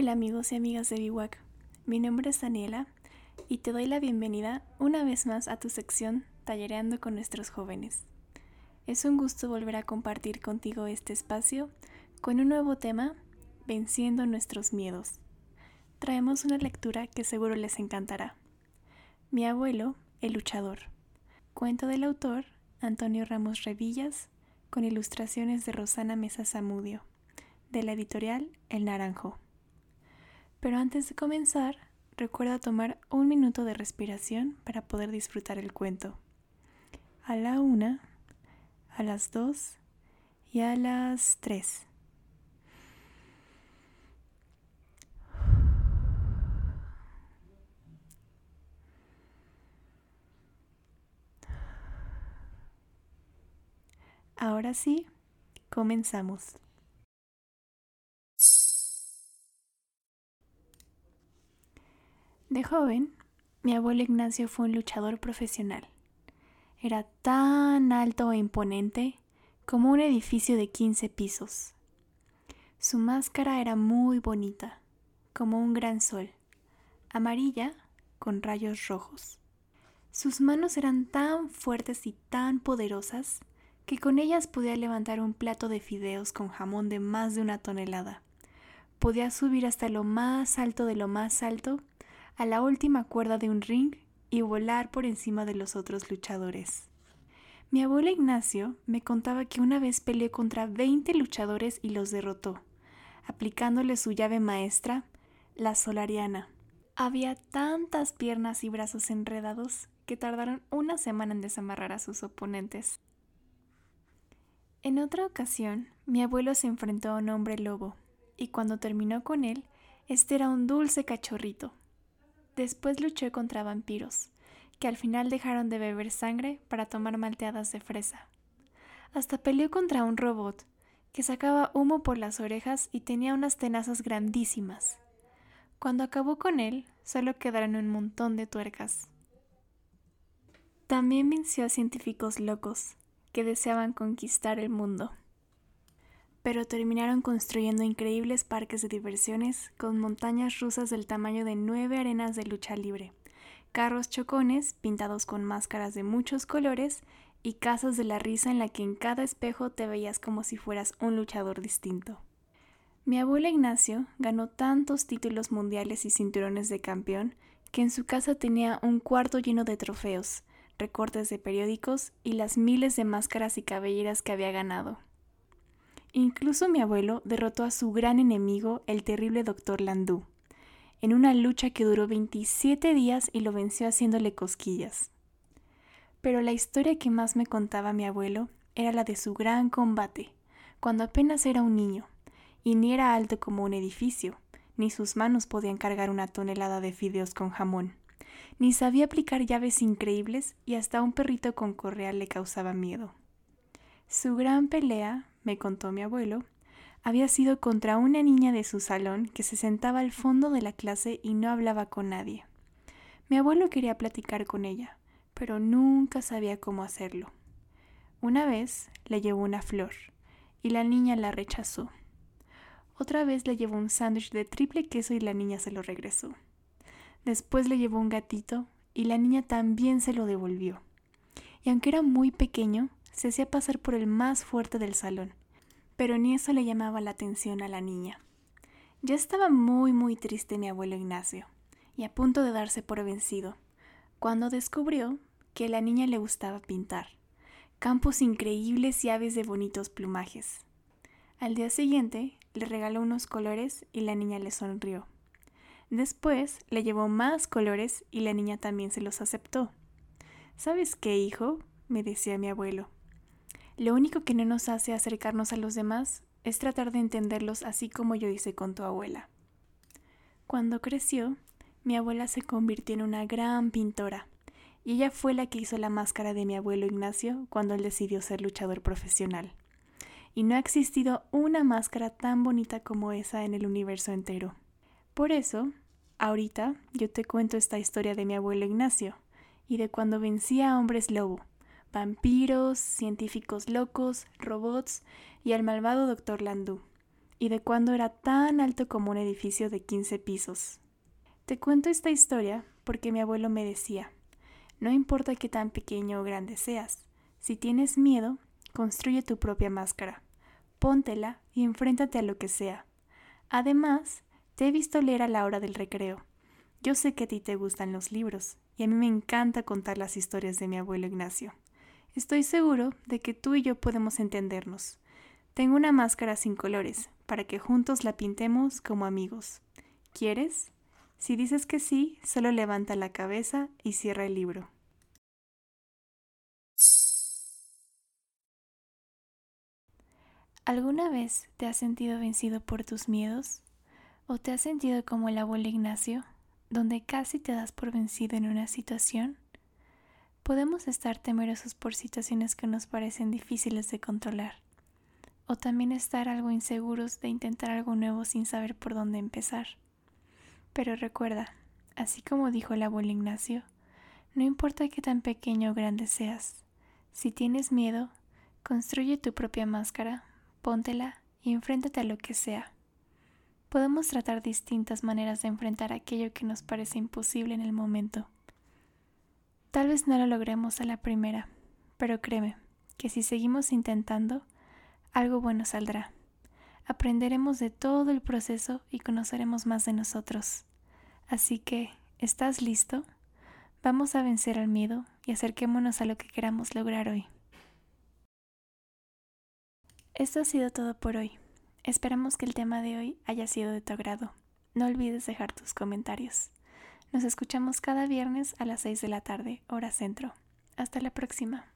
Hola amigos y amigas de BWAC, mi nombre es Daniela y te doy la bienvenida una vez más a tu sección Tallereando con nuestros jóvenes. Es un gusto volver a compartir contigo este espacio con un nuevo tema, Venciendo nuestros miedos. Traemos una lectura que seguro les encantará. Mi abuelo, el luchador. Cuento del autor Antonio Ramos Revillas con ilustraciones de Rosana Mesa Zamudio, de la editorial El Naranjo. Pero antes de comenzar, recuerda tomar un minuto de respiración para poder disfrutar el cuento. A la 1, a las 2 y a las 3. Ahora sí, comenzamos. De joven, mi abuelo Ignacio fue un luchador profesional. Era tan alto e imponente como un edificio de 15 pisos. Su máscara era muy bonita, como un gran sol, amarilla con rayos rojos. Sus manos eran tan fuertes y tan poderosas que con ellas podía levantar un plato de fideos con jamón de más de 1 tonelada. Podía subir hasta lo más alto de lo más alto, a la última cuerda de un ring y volar por encima de los otros luchadores. Mi abuelo Ignacio me contaba que una vez peleó contra 20 luchadores y los derrotó, aplicándole su llave maestra, la solariana. Había tantas piernas y brazos enredados que tardaron 1 semana en desamarrar a sus oponentes. En otra ocasión, mi abuelo se enfrentó a un hombre lobo, y cuando terminó con él, este era un dulce cachorrito. Después luchó contra vampiros, que al final dejaron de beber sangre para tomar malteadas de fresa. Hasta peleó contra un robot, que sacaba humo por las orejas y tenía unas tenazas grandísimas. Cuando acabó con él, solo quedaron un montón de tuercas. También venció a científicos locos, que deseaban conquistar el mundo. Pero terminaron construyendo increíbles parques de diversiones con montañas rusas del tamaño de 9 arenas de lucha libre, carros chocones pintados con máscaras de muchos colores y casas de la risa en la que en cada espejo te veías como si fueras un luchador distinto. Mi abuelo Ignacio ganó tantos títulos mundiales y cinturones de campeón que en su casa tenía un cuarto lleno de trofeos, recortes de periódicos y las miles de máscaras y cabelleras que había ganado. Incluso mi abuelo derrotó a su gran enemigo, el terrible Dr. Landú, en una lucha que duró 27 días y lo venció haciéndole cosquillas. Pero la historia que más me contaba mi abuelo era la de su gran combate, cuando apenas era un niño, y ni era alto como un edificio, ni sus manos podían cargar 1 tonelada de fideos con jamón, ni sabía aplicar llaves increíbles y hasta un perrito con correa le causaba miedo. Su gran pelea, me contó mi abuelo, había sido contra una niña de su salón que se sentaba al fondo de la clase y no hablaba con nadie. Mi abuelo quería platicar con ella, pero nunca sabía cómo hacerlo. Una vez le llevó una flor y la niña la rechazó. Otra vez le llevó un sándwich de triple queso y la niña se lo regresó. Después le llevó un gatito y la niña también se lo devolvió. Y aunque era muy pequeño, se hacía pasar por el más fuerte del salón, pero ni eso le llamaba la atención a la niña. Ya estaba muy triste mi abuelo Ignacio, y a punto de darse por vencido, cuando descubrió que a la niña le gustaba pintar, campos increíbles y aves de bonitos plumajes. Al día siguiente le regaló unos colores y la niña le sonrió. Después le llevó más colores y la niña también se los aceptó. ¿Sabes qué, hijo?, me decía mi abuelo. Lo único que no nos hace acercarnos a los demás es tratar de entenderlos así como yo hice con tu abuela. Cuando creció, mi abuela se convirtió en una gran pintora y ella fue la que hizo la máscara de mi abuelo Ignacio cuando él decidió ser luchador profesional. Y no ha existido una máscara tan bonita como esa en el universo entero. Por eso, ahorita yo te cuento esta historia de mi abuelo Ignacio y de cuando vencía a hombres lobo, vampiros, científicos locos, robots y al malvado Dr. Landú, y de cuándo era tan alto como un edificio de 15 pisos. Te cuento esta historia porque mi abuelo me decía, no importa qué tan pequeño o grande seas, si tienes miedo, construye tu propia máscara, póntela y enfréntate a lo que sea. Además, te he visto leer a la hora del recreo. Yo sé que a ti te gustan los libros y a mí me encanta contar las historias de mi abuelo Ignacio. Estoy seguro de que tú y yo podemos entendernos. Tengo una máscara sin colores para que juntos la pintemos como amigos. ¿Quieres? Si dices que sí, solo levanta la cabeza y cierra el libro. ¿Alguna vez te has sentido vencido por tus miedos? ¿O te has sentido como el abuelo Ignacio, donde casi te das por vencido en una situación? Podemos estar temerosos por situaciones que nos parecen difíciles de controlar, o también estar algo inseguros de intentar algo nuevo sin saber por dónde empezar. Pero recuerda, así como dijo el abuelo Ignacio, no importa qué tan pequeño o grande seas, si tienes miedo, construye tu propia máscara, póntela y enfréntate a lo que sea. Podemos tratar distintas maneras de enfrentar aquello que nos parece imposible en el momento. Tal vez no lo logremos a la primera, pero créeme que si seguimos intentando, algo bueno saldrá. Aprenderemos de todo el proceso y conoceremos más de nosotros. Así que, ¿estás listo? Vamos a vencer al miedo y acerquémonos a lo que queramos lograr hoy. Esto ha sido todo por hoy. Esperamos que el tema de hoy haya sido de tu agrado. No olvides dejar tus comentarios. Nos escuchamos cada viernes a las 6 de la tarde, hora centro. Hasta la próxima.